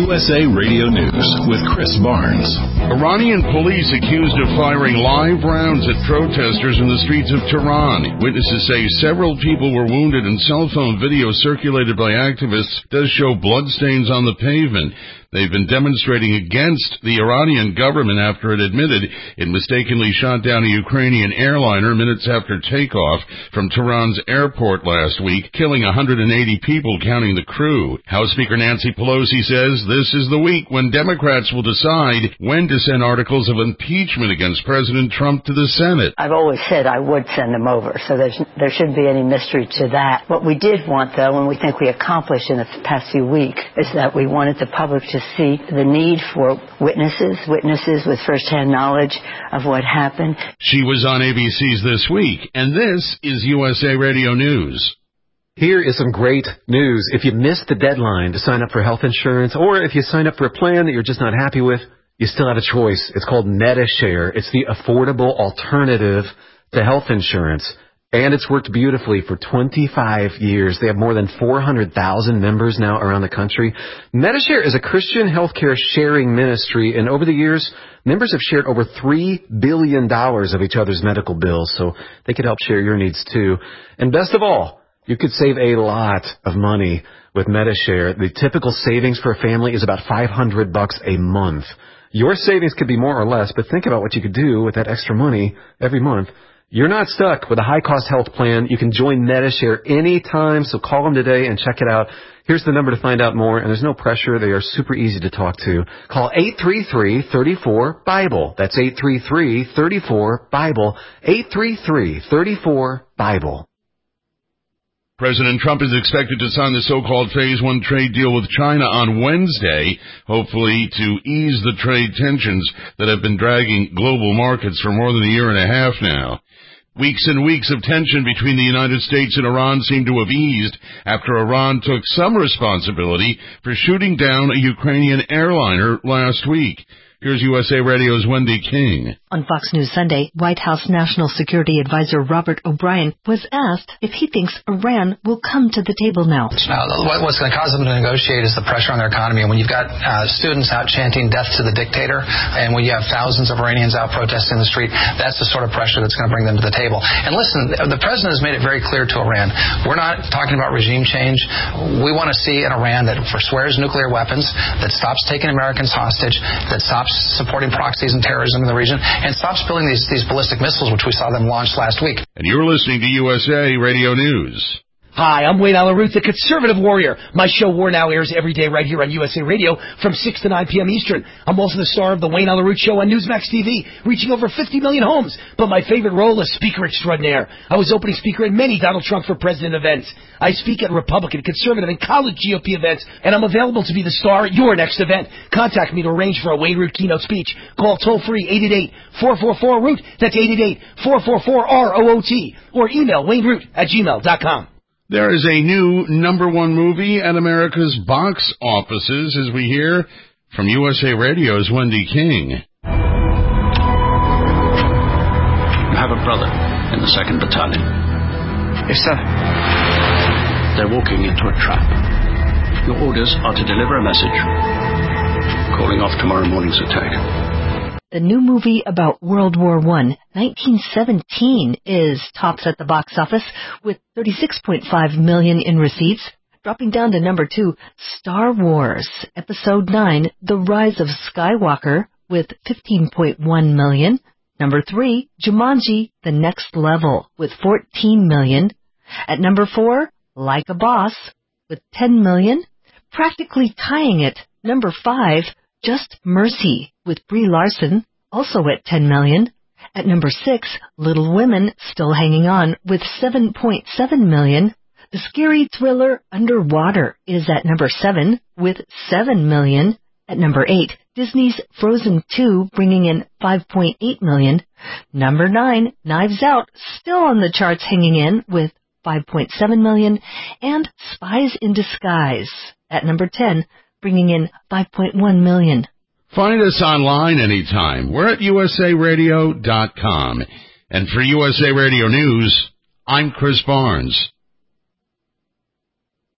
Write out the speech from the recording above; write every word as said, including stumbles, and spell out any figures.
U S A Radio News with Chris Barnes. Iranian police accused of firing live rounds at protesters in the streets of Tehran. Witnesses say several people were wounded, and cell phone video circulated by activists does show bloodstains on the pavement. They've been demonstrating against the Iranian government after it admitted it mistakenly shot down a Ukrainian airliner minutes after takeoff from Tehran's airport last week, killing one hundred eighty people, counting the crew. House Speaker Nancy Pelosi says this is the week when Democrats will decide when to send articles of impeachment against President Trump to the Senate. I've always said I would send them over, so there's, there shouldn't be any mystery to that. What we did want, though, and we think we accomplished in the past few weeks, is that we wanted the public to see the need for witnesses, witnesses with firsthand knowledge of what happened. She was on A B C's This Week, and this is U S A Radio News. Here is some great news. If you missed the deadline to sign up for health insurance, or if you sign up for a plan that you're just not happy with, you still have a choice. It's called Medi-Share. It's the affordable alternative to health insurance. And it's worked beautifully for twenty-five years. They have more than four hundred thousand members now around the country. Medi-Share is a Christian healthcare sharing ministry, and over the years, members have shared over three billion dollars of each other's medical bills, so they could help share your needs too. And best of all, you could save a lot of money with Medi-Share. The typical savings for a family is about five hundred bucks a month. Your savings could be more or less, but think about what you could do with that extra money every month. You're not stuck with a high-cost health plan. You can join Medi-Share anytime, so call them today and check it out. Here's the number to find out more, and there's no pressure. They are super easy to talk to. Call eight three three, three four, BIBLE. That's eight three three, three four, BIBLE. eight three three, three four, BIBLE. President Trump is expected to sign the so-called Phase One trade deal with China on Wednesday, hopefully to ease the trade tensions that have been dragging global markets for more than a year and a half now. Weeks and weeks of tension between the United States and Iran seem to have eased after Iran took some responsibility for shooting down a Ukrainian airliner last week. Here's U S A Radio's Wendy King. On Fox News Sunday, White House National Security Advisor Robert O'Brien was asked if he thinks Iran will come to the table now. Uh, what's going to cause them to negotiate is the pressure on their economy. And when you've got uh, students out chanting death to the dictator, and when you have thousands of Iranians out protesting in the street, that's the sort of pressure that's going to bring them to the table. And listen, the president has made it very clear to Iran, we're not talking about regime change. We want to see an Iran that forswears nuclear weapons, that stops taking Americans hostage, that stops supporting proxies and terrorism in the region, and stops building these, these ballistic missiles, which we saw them launch last week. And you're listening to U S A Radio News. Hi, I'm Wayne Allyn Root, the conservative warrior. My show War Now airs every day right here on U S A Radio from six to nine p.m. Eastern. I'm also the star of the Wayne Allyn Root Show on Newsmax T V, reaching over fifty million homes. But my favorite role is speaker extraordinaire. I was opening speaker at many Donald Trump for President events. I speak at Republican, conservative, and college G O P events, and I'm available to be the star at your next event. Contact me to arrange for a Wayne Root keynote speech. Call toll-free eight eight eight, four four four, root. That's eight eight eight, four four four, R O O T. Or email wayneroot at gmail dot com. There is a new number one movie at America's box offices, as we hear from U S A Radio's Wendy King. You have a brother in the second Battalion. Yes, sir. They're walking into a trap. Your orders are to deliver a message, calling off tomorrow morning's attack. The new movie about World War One, nineteen seventeen, is tops at the box office with thirty-six point five million dollars in receipts. Dropping down to number two, Star Wars, Episode nine, The Rise of Skywalker, with fifteen point one million dollars. Number three, Jumanji, The Next Level, with fourteen million dollars. At number four, Like a Boss, with ten million dollars. Practically tying it, number five, Just Mercy, with Brie Larson, also at ten million dollars. At number six, Little Women, still hanging on, with seven point seven million dollars. The scary thriller Underwater is at number seven, with seven million dollars. At number eight, Disney's Frozen two, bringing in five point eight million dollars. Number nine, Knives Out, still on the charts hanging in, with five point seven million dollars. And Spies in Disguise, at number ten, bringing in five point one million dollars. Find us online anytime. We're at U S A radio dot com. And for U S A Radio News, I'm Chris Barnes.